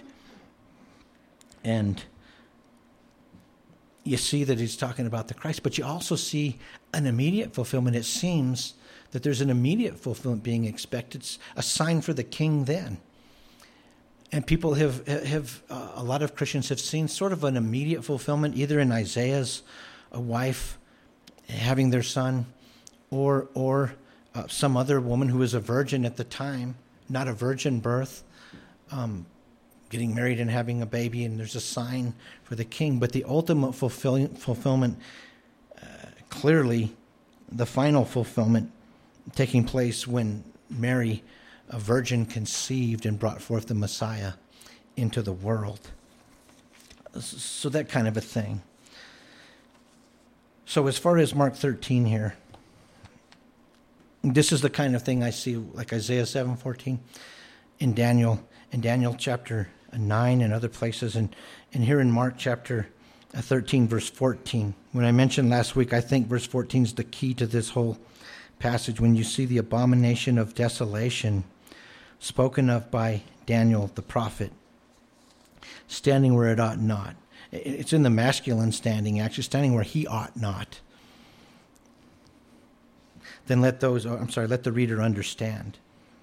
And you see that he's talking about the Christ, but you also see an immediate fulfillment. It seems that there's an immediate fulfillment being expected, a sign for the king then. And people have a lot of Christians have seen sort of an immediate fulfillment, either in Isaiah's wife having their son, or some other woman who was a virgin at the time, not a virgin birth, getting married and having a baby, and there's a sign for the king. But the ultimate fulfillment, clearly the final fulfillment, taking place when Mary, a virgin, conceived and brought forth the Messiah into the world. So that kind of a thing. So as far as Mark 13 here, this is the kind of thing I see, like Isaiah 7:14, in Daniel chapter 9 and other places, and here in Mark chapter 13, verse 14. When I mentioned last week, I think verse 14 is the key to this whole passage. When you see the abomination of desolation spoken of by Daniel the prophet, standing where it ought not. It's in the masculine standing, actually standing where he ought not. Then let the reader understand.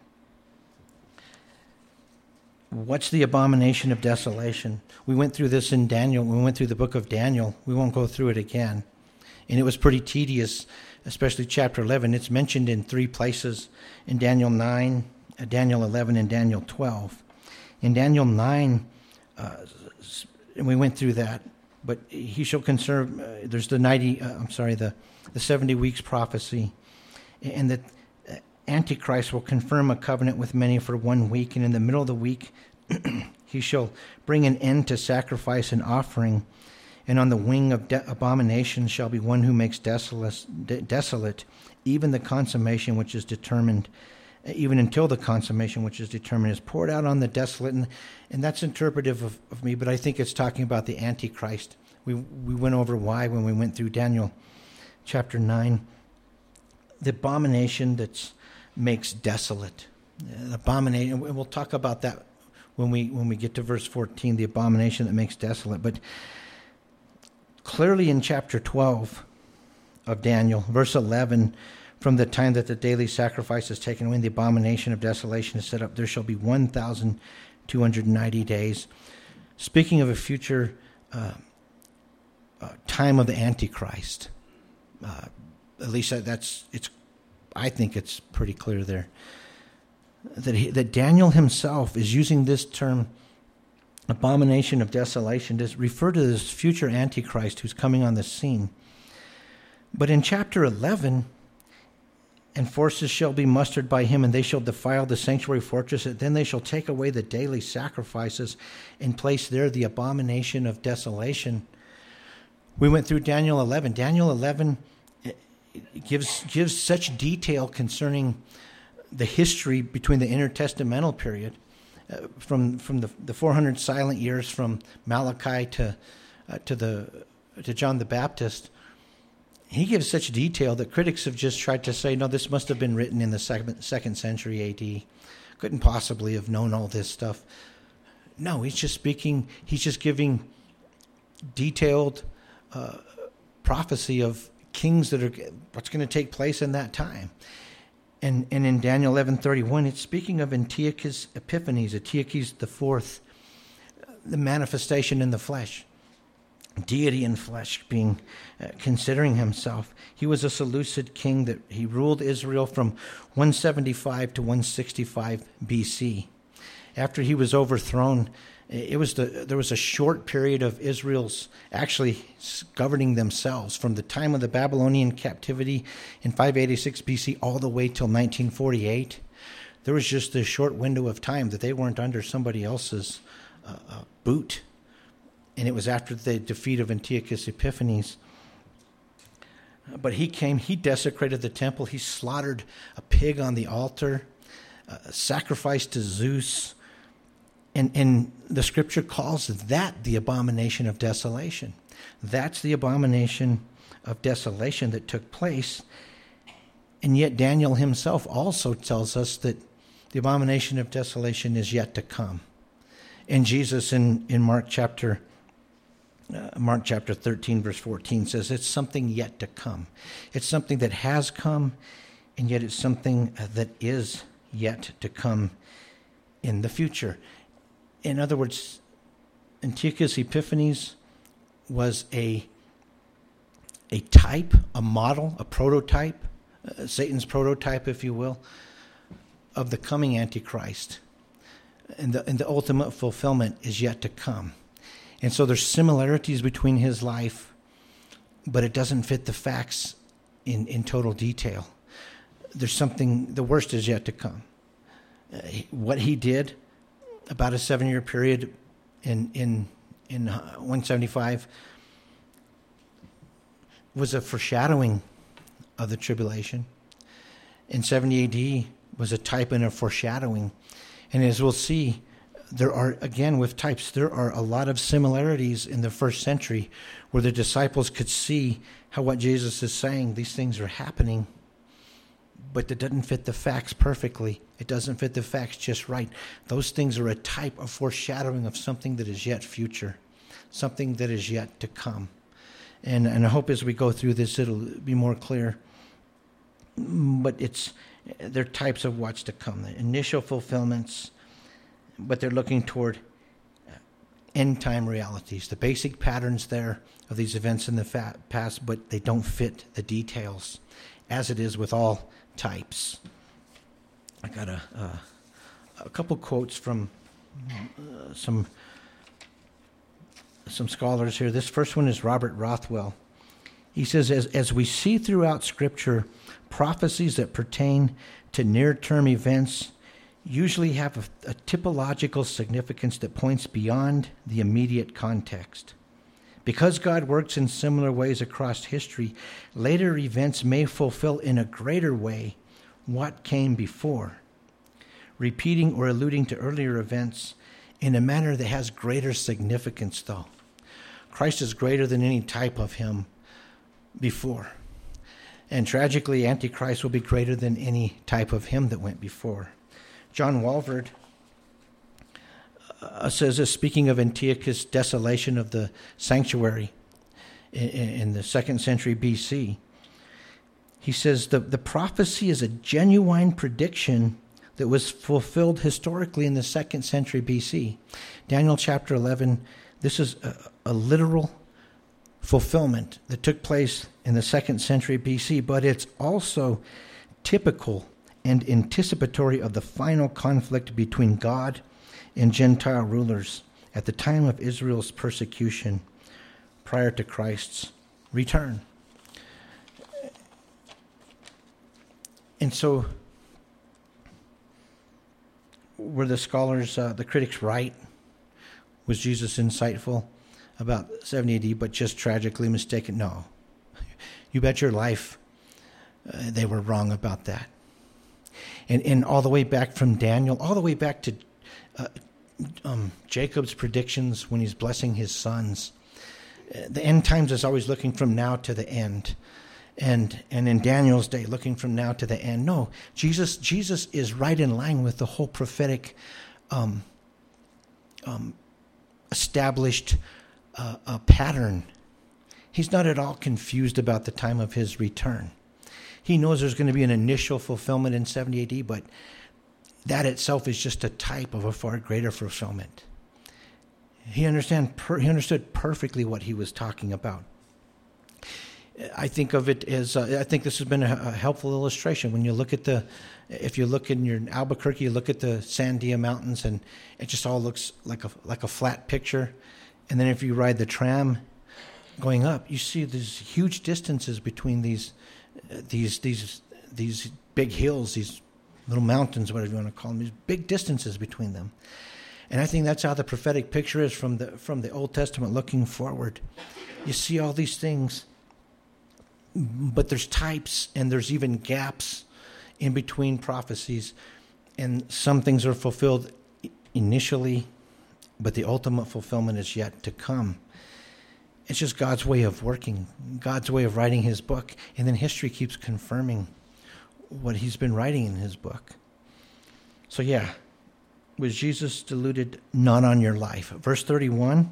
What's the abomination of desolation? We went through this in Daniel. We went through the book of Daniel. We won't go through it again. And it was pretty tedious, especially chapter 11. It's mentioned in 3 places, in Daniel 9, Daniel 11, and Daniel 12. In Daniel 9, and we went through that, but he shall conserve, there's the 70 weeks prophecy, and that Antichrist will confirm a covenant with many for 1 week, and in the middle of the week, He shall bring an end to sacrifice and offering, and on the wing of abomination shall be one who makes desolate, even the consummation which is determined, even until the consummation which is determined is poured out on the desolate. And that's interpretive of me, but I think it's talking about the Antichrist. We went over why when we went through Daniel chapter 9. The abomination that makes desolate. The abomination, and we'll talk about that when we get to verse 14, the abomination that makes desolate. But clearly in chapter 12 of Daniel, verse 11, from the time that the daily sacrifice is taken away and the abomination of desolation is set up, there shall be 1,290 days. Speaking of a future time of the Antichrist, at least I think it's pretty clear there that Daniel himself is using this term, abomination of desolation, to refer to this future Antichrist who's coming on the scene. But in chapter 11, and forces shall be mustered by him, and they shall defile the sanctuary fortress, and then they shall take away the daily sacrifices and place there the abomination of desolation. We went through Daniel 11. Daniel 11 gives such detail concerning the history between the intertestamental period, from the 400 silent years from Malachi to John the Baptist. He gives such detail that critics have just tried to say, no, this must have been written in the second century A.D. Couldn't possibly have known all this stuff. No, he's just giving detailed prophecy of kings that are what's going to take place in that time. And in Daniel 11:31, it's speaking of Antiochus Epiphanes, Antiochus IV, the manifestation in the flesh, deity in flesh, being considering himself. He was a Seleucid king that he ruled Israel from 175 to 165 BC. After he was overthrown, there was a short period of Israel's actually governing themselves from the time of the Babylonian captivity in 586 BC all the way till 1948. There was just this short window of time that they weren't under somebody else's boot. And it was after the defeat of Antiochus Epiphanes. But he came, he desecrated the temple, he slaughtered a pig on the altar, sacrificed to Zeus. And the scripture calls that the abomination of desolation. That's the abomination of desolation that took place. And yet Daniel himself also tells us that the abomination of desolation is yet to come. And Jesus in Mark chapter 13, verse 14 says it's something yet to come. It's something that has come, and yet it's something that is yet to come in the future. In other words, Antiochus Epiphanes was a type, a model, a prototype, Satan's prototype, if you will, of the coming Antichrist. And the ultimate fulfillment is yet to come. And so there's similarities between his life, but it doesn't fit the facts in total detail. There's something, the worst is yet to come. What he did about a 7-year period in 175 was a foreshadowing of the tribulation. In 70 AD was a type and a foreshadowing. And as we'll see, there are, again, with types, there are a lot of similarities in the first century where the disciples could see how what Jesus is saying, these things are happening, but it doesn't fit the facts perfectly. It doesn't fit the facts just right. Those things are a type of foreshadowing of something that is yet future, something that is yet to come. And I hope as we go through this, it'll be more clear. But they're types of what's to come, the initial fulfillments, but they're looking toward end-time realities, the basic patterns there of these events in the past, but they don't fit the details, as it is with all types. I got a couple quotes from some scholars here. This first one is Robert Rothwell. He says, as we see throughout Scripture prophecies that pertain to near-term events usually have a typological significance that points beyond the immediate context. Because God works in similar ways across history, later events may fulfill in a greater way what came before, repeating or alluding to earlier events in a manner that has greater significance, though. Christ is greater than any type of him before. And tragically, Antichrist will be greater than any type of him that went before. John Walvoord says this, speaking of Antiochus' desolation of the sanctuary in the 2nd century BC. He says the prophecy is a genuine prediction that was fulfilled historically in the 2nd century BC. Daniel chapter 11, this is a literal fulfillment that took place in the 2nd century BC, but it's also typical and anticipatory of the final conflict between God and Gentile rulers at the time of Israel's persecution prior to Christ's return. And so, were the scholars, the critics right? Was Jesus insightful about 70 AD, but just tragically mistaken? No. You bet your life they were wrong about that. And all the way back from Daniel, all the way back to Jacob's predictions when he's blessing his sons. The end times is always looking from now to the end. And in Daniel's day, looking from now to the end. No, Jesus is right in line with the whole prophetic established pattern. He's not at all confused about the time of his return. He knows there's going to be an initial fulfillment in 70 AD, but that itself is just a type of a far greater fulfillment. He understood perfectly what he was talking about. I think of it as, I think this has been a helpful illustration. When you look at if you look in Albuquerque, you look at the Sandia Mountains, and it just all looks like a flat picture. And then if you ride the tram going up, you see these huge distances between these big hills, these little mountains, whatever you want to call them, these big distances between them. And I think that's how the prophetic picture is from the Old Testament looking forward. You see all these things, but there's types and there's even gaps in between prophecies, and some things are fulfilled initially, but the ultimate fulfillment is yet to come. It's just God's way of working, God's way of writing his book, and then history keeps confirming what he's been writing in his book. So yeah, was Jesus deluded? Not on your life. Verse 31,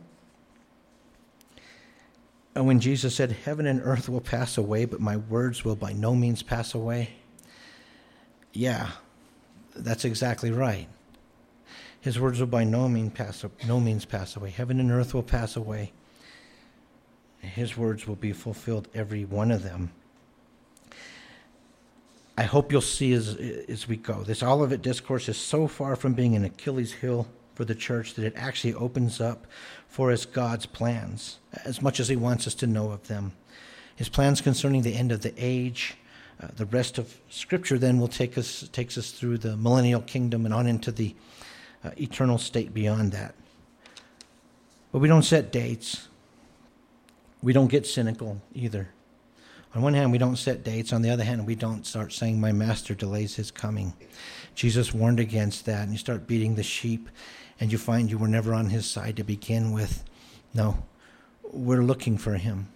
and when Jesus said, heaven and earth will pass away, but my words will by no means pass away. Yeah, that's exactly right. His words will by no means pass away. Heaven and earth will pass away. His words will be fulfilled, every one of them. I hope you'll see as we go. This Olivet Discourse is so far from being an Achilles heel for the church that it actually opens up for us God's plans, as much as he wants us to know of them. His plans concerning the end of the age. The rest of Scripture then will takes us through the millennial kingdom and on into the eternal state beyond that. But we don't set dates. We don't get cynical either. On one hand, we don't set dates. On the other hand, we don't start saying, my master delays his coming. Jesus warned against that, and you start beating the sheep, and you find you were never on his side to begin with. No, we're looking for him.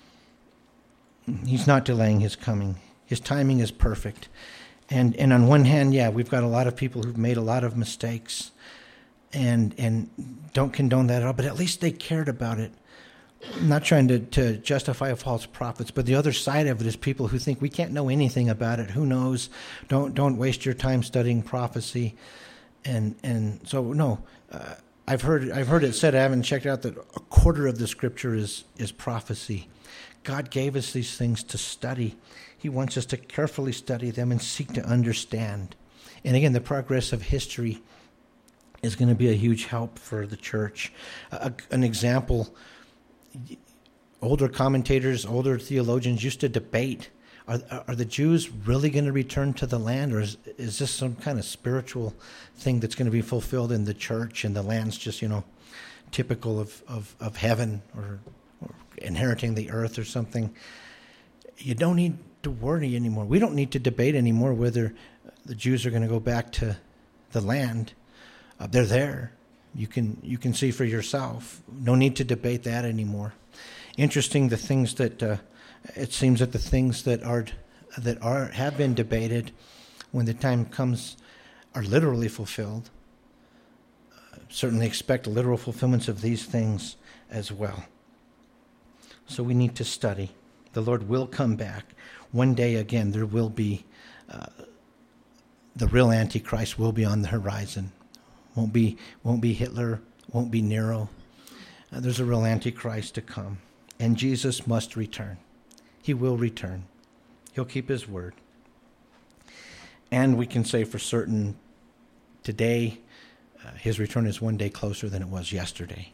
He's not delaying his coming. His timing is perfect. And on one hand, yeah, we've got a lot of people who've made a lot of mistakes and don't condone that at all, but at least they cared about it. I'm not trying to justify false prophets, but the other side of it is people who think we can't know anything about it. Who knows? Don't waste your time studying prophecy. And so no, I've heard it said, I haven't checked out, that a quarter of the Scripture is prophecy. God gave us these things to study. He wants us to carefully study them and seek to understand. And again, the progress of history is going to be a huge help for the church. An example, older commentators, older theologians used to debate Are the Jews really going to return to the land, or is this some kind of spiritual thing that's going to be fulfilled in the church, and the land's just, typical of heaven or inheriting the earth or something? You don't need to worry anymore. We don't need to debate anymore whether the Jews are going to go back to the land. They're there. You can see for yourself. No need to debate that anymore. Interesting, the things that it seems that the things that have been debated, when the time comes, are literally fulfilled. Certainly expect literal fulfillments of these things as well. So we need to study. The Lord will come back. One day again, there will be, the real Antichrist will be on the horizon. Won't be Hitler, won't be Nero. There's a real Antichrist to come. And Jesus must return. He will return. He'll keep his word. And we can say for certain today, his return is one day closer than it was yesterday.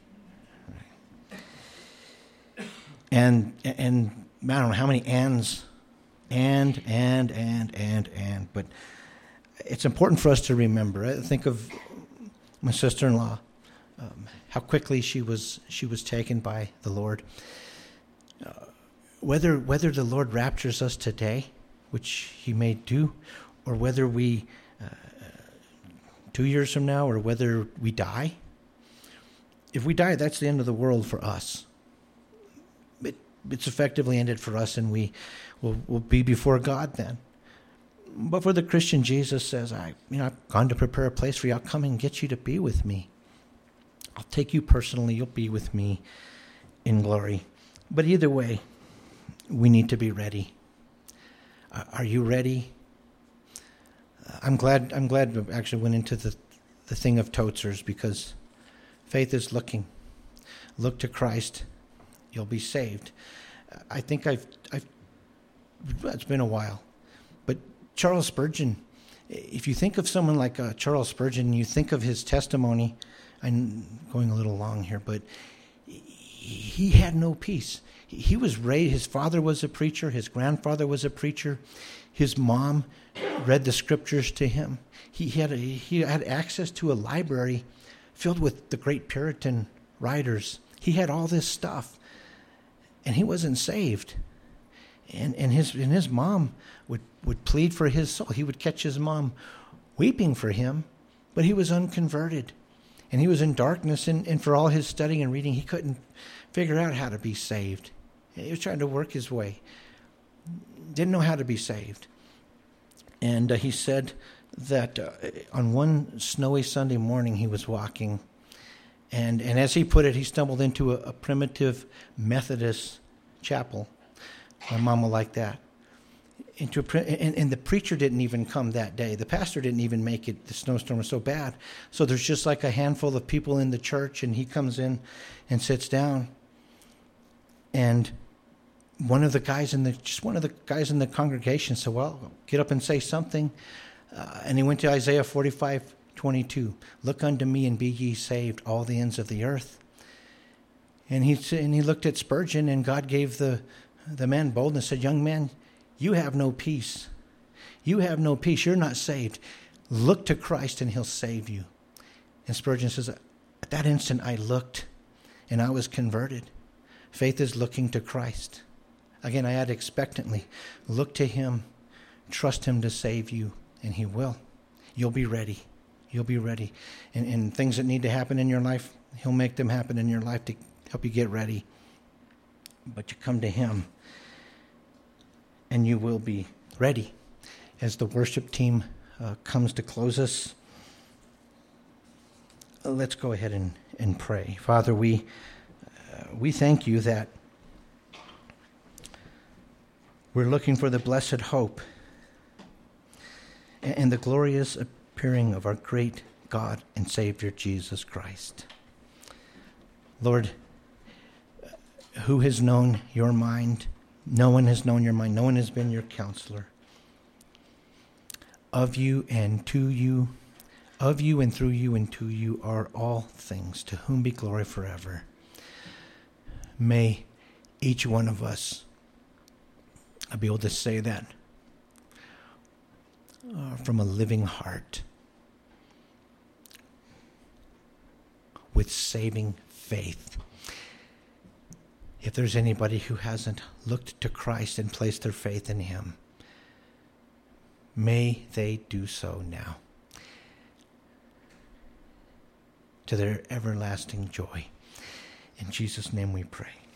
And I don't know how many ands, and, but it's important for us to remember. I think of my sister-in-law, how quickly she was taken by the Lord. Whether the Lord raptures us today, which he may do, or whether we 2 years from now, or whether we die. If we die, that's the end of the world for us. It's effectively ended for us, and we'll be before God then. But for the Christian, Jesus says, I've gone to prepare a place for you. I'll come and get you to be with me. I'll take you personally. You'll be with me in glory. But either way, we need to be ready. Are you ready? I'm glad we actually went into the thing of Toatzers, because faith is looking. Look to Christ. You'll be saved. I think it's been a while, but Charles Spurgeon, if you think of someone like Charles Spurgeon, you think of his testimony. I'm going a little long here, but he had no peace. He was raised, his father was a preacher, his grandfather was a preacher, his mom read the scriptures to him. He had access to a library filled with the great Puritan writers. He had all this stuff, and he wasn't saved. And his mom would plead for his soul. He would catch his mom weeping for him, but he was unconverted. And he was in darkness, and for all his studying and reading, he couldn't figure out how to be saved. He was trying to work his way. Didn't know how to be saved. And he said that on one snowy Sunday morning he was walking, and as he put it, he stumbled into a primitive Methodist chapel. My mom will like that. And the preacher didn't even come that day. The pastor didn't even make it. The snowstorm was so bad. So there's just like a handful of people in the church, and he comes in and sits down. And one of the guys in the congregation said, "Well, get up and say something." And he went to Isaiah 45:22. "Look unto me and be ye saved, all the ends of the earth." And he looked at Spurgeon, and God gave the man boldness. Said, "Young man, you have no peace. You have no peace. You're not saved. Look to Christ and he'll save you." And Spurgeon says, at that instant I looked and I was converted. Faith is looking to Christ. Again, I add expectantly. Look to him. Trust him to save you, and he will. You'll be ready. You'll be ready. And things that need to happen in your life, he'll make them happen in your life to help you get ready. But you come to him, and you will be ready. As the worship team comes to close us, let's go ahead and pray. Father, we thank you that we're looking for the blessed hope and the glorious appearing of our great God and Savior, Jesus Christ. Lord, who has known your mind? No one has known your mind. No one has been your counselor. Of you and to you, of you and through you and to you are all things, to whom be glory forever. May each one of us I'll be able to say that from a living heart with saving faith. If there's anybody who hasn't looked to Christ and placed their faith in him, may they do so now, to their everlasting joy. In Jesus' name we pray.